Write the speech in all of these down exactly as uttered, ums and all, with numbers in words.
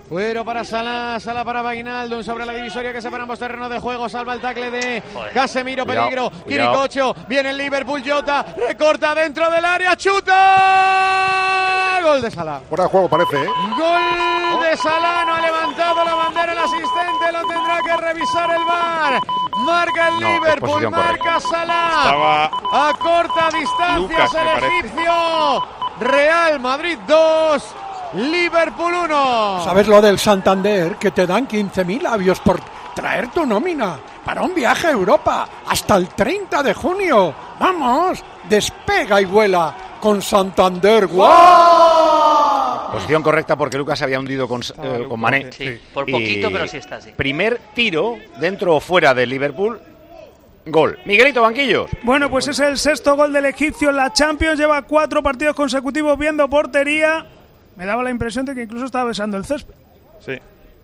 Fuero para Salah, Salah para Wijnaldum sobre la divisoria que separa ambos terrenos de juego. Salva el tackle de Joder. Casemiro, cuidado, peligro. Quiricocho, viene el Liverpool, Jota, recorta dentro del área, chuta. Gol de Salah. Fuera de juego parece, ¿eh? Gol de Salah, no ha levantado la bandera el asistente, lo tendrá que revisar el V A R. Marca el no, Liverpool, marca Salah. Estaba a corta distancia Lucas, el egipcio. Real Madrid dos. Liverpool uno. ¿Sabes lo del Santander? Que te dan quince mil labios por traer tu nómina para un viaje a Europa hasta el treinta de junio. ¡Vamos! Despega y vuela con Santander. ¡Guau! Posición correcta porque Lucas se había hundido con, eh, con Mané. Sí, por poquito, y pero sí está así. Primer tiro, dentro o fuera del Liverpool. Gol. Miguelito, banquillos. Bueno, pues es el sexto gol del egipcio en la Champions. Lleva cuatro partidos consecutivos viendo portería. Me daba la impresión de que incluso estaba besando el césped. Sí.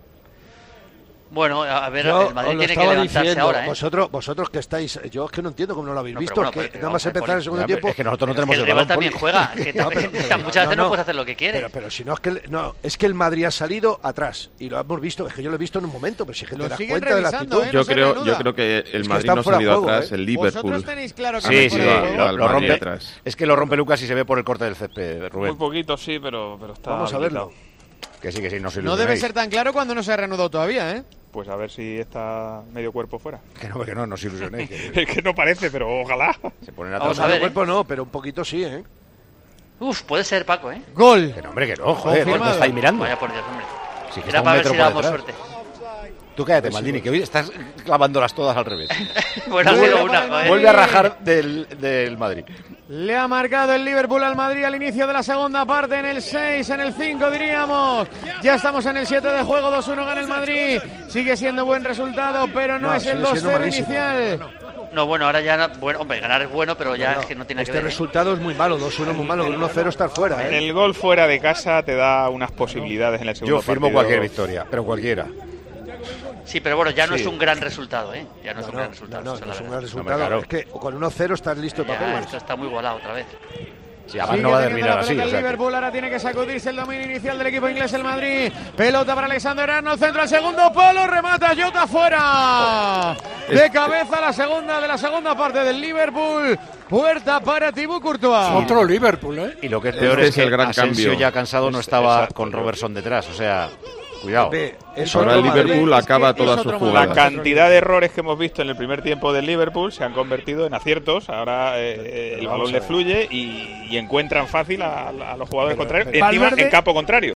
Bueno, a ver, yo el Madrid tiene que levantarse diciendo, ahora, ¿eh? Vosotros, vosotros que estáis, yo es que no entiendo cómo no lo habéis no, visto, bueno, es que pero, nada más empezar por, el segundo no, tiempo. Es que nosotros no tenemos es que el, el balón también juega, que no, pero, pero, muchas veces no, no puedes hacer lo que quieres. Pero, pero si no es que no, es que el Madrid ha salido atrás y lo hemos visto, es que yo lo he visto en un momento, pero si es que te das cuenta de la actitud. ¿eh? Yo creo, yo creo que el Madrid no ha salido atrás, el Liverpool. Claro sí, sí, lo rompe. Es que lo rompe Lucas y se ve por el corte del césped, Rubén. Muy poquito, sí, pero pero está. Vamos a verlo. Que sí, que sí, no se No debe ser tan claro cuando no se ha reanudado todavía, ¿eh? Pues a ver si está medio cuerpo fuera. Que no, que no, no os ilusionéis. Que... es que no parece, pero ojalá. Se ponen a Vamos a ver, medio cuerpo no, pero un poquito sí, ¿eh? Uf, puede ser Paco, ¿eh? Gol. Que no, hombre, que no, joder, ¿no estáis mirando? Vaya por Dios, hombre. Sí, que era para ver si dábamos suerte. Tú cállate, Maldini, que hoy estás clavándolas todas al revés. Bueno, ha sido una, joder. Vuelve a rajar del, del Madrid. Le ha marcado el Liverpool al Madrid al inicio de la segunda parte, en el seis, en el cinco diríamos. Ya estamos en el siete de juego, dos uno gana el Madrid. Sigue siendo buen resultado, pero no, no es el dos cero inicial. No, bueno, ahora ya, bueno, hombre, ganar es bueno, pero ya no, no, es que no tiene este que ver. Este resultado es muy malo, dos uno muy malo, uno cero estar fuera, ¿eh? El gol fuera de casa te da unas posibilidades en el segundo Yo firmo partido. cualquier victoria, pero cualquiera. Sí, pero bueno, ya no sí. es un gran resultado, ¿eh? Ya no, no es un no, gran resultado. No, no, no es un gran resultado. No, claro. Es que con uno cero estás listo para todo. Esto está muy igualado otra vez. Sí, además no va a terminar así. El o sea Liverpool que... ahora tiene que sacudirse el dominio inicial del equipo inglés, el Madrid. Pelota para Alexander Arnold, centro al segundo palo, remata Jota fuera. De cabeza la segunda de la segunda parte del Liverpool. Puerta para Thibaut Courtois. Sí. Otro Liverpool, ¿eh? Y lo que es peor este es que es el gran Asensio cambio. ya cansado no estaba Exacto. con Robertson detrás, o sea, cuidado. Eso Ahora el Liverpool Madrid. acaba es que todas es sus otro jugadas. La cantidad de errores que hemos visto en el primer tiempo del Liverpool se han convertido en aciertos. Ahora eh, el balón le fluye y, y encuentran fácil a, a los jugadores pero, contrarios, pero, encima Valverde, en campo contrario.